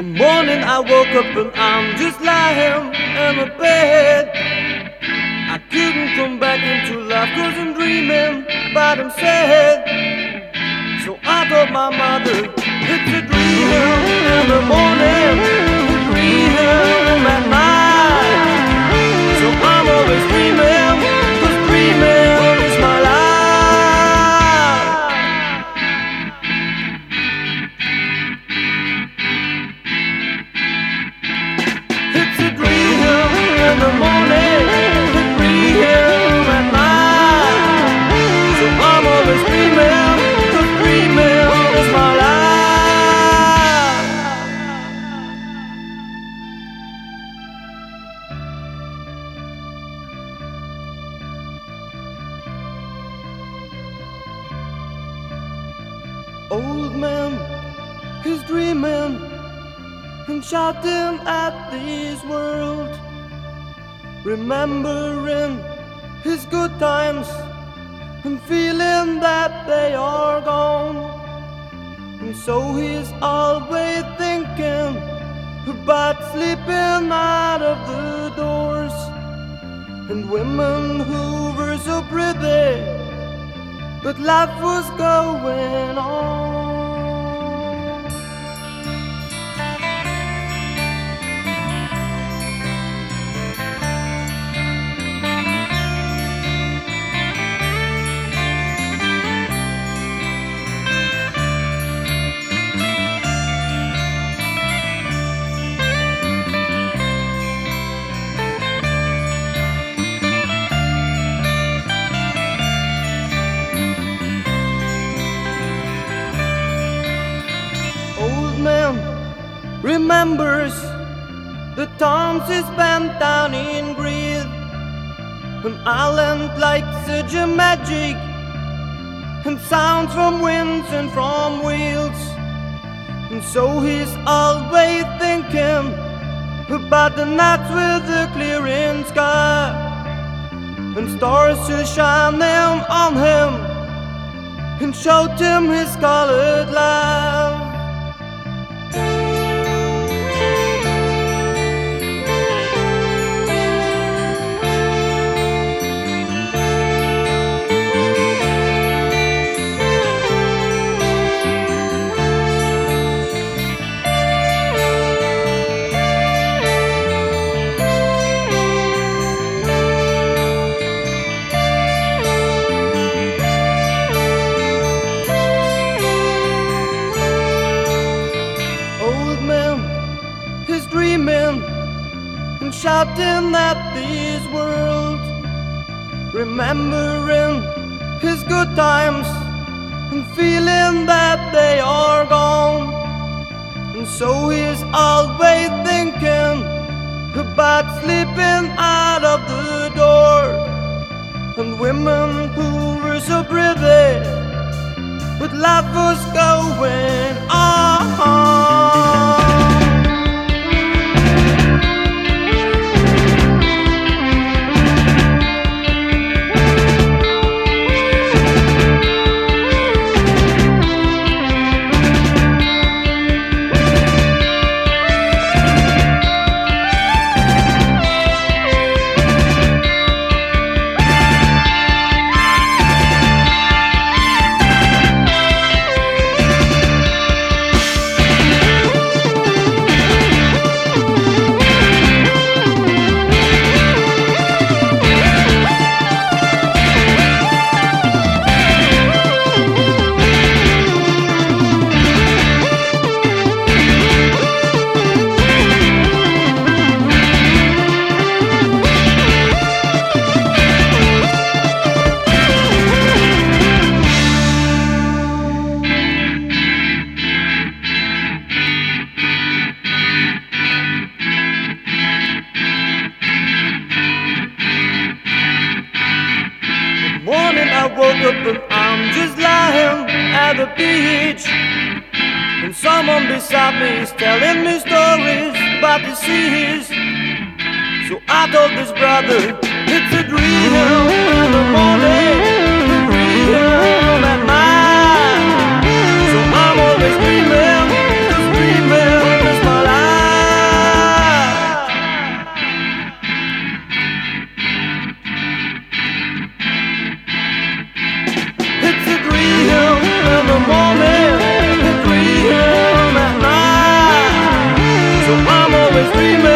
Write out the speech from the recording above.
One morning I woke up and I'm just lying in a bed. I couldn't come back into life 'cause I'm dreaming about him sad. So I told my mother, it's a dream in the morning, it's a dream at night. So I'm always dreaming, 'cause dreaming is my life. It's a dream in the morning, it's a dream at night. So I'm always dreaming, 'cause dreaming is my life. Old man, he's dreaming and shouting at this world, remembering his good times and feeling that they are gone. And so he's always thinking about sleeping out of the doors, and women who were so pretty, but life was going on. Man remembers the times he spent down in Greece, an island like such a magic, and sounds from winds and from wheels. And so he's always thinking about the nights with the clearing sky, and stars to shine them on him and showed him his colored life. Dreaming and shouting at this world, remembering his good times and feeling that they are gone. And so he's always thinking about sleeping out of the door, and women who were so pretty, but life was going on. I woke up and I'm just lying at the beach, and someone beside me is telling me stories about the seas. So I told this brother, it's a dream in the morning, a dream at night. So I'm always dreaming, 'cause dreaming is my life. dreamers, dreamers.